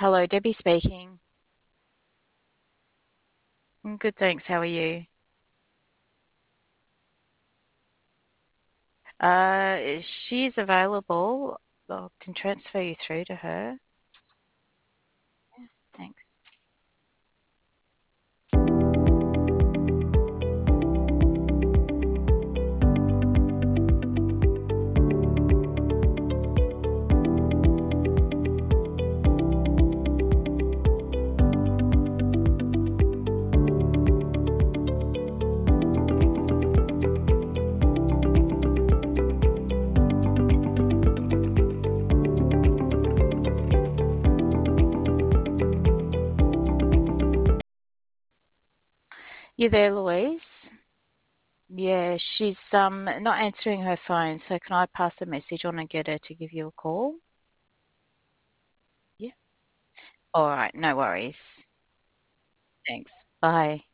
Hello, Debbie speaking. Good, thanks. How are you? She's available. I can transfer you through to her. Thanks. You there, Louise? Yeah, she's not answering her phone, so can I pass a message on and get her to give you a call? Yeah. All right, no worries. Thanks. Bye.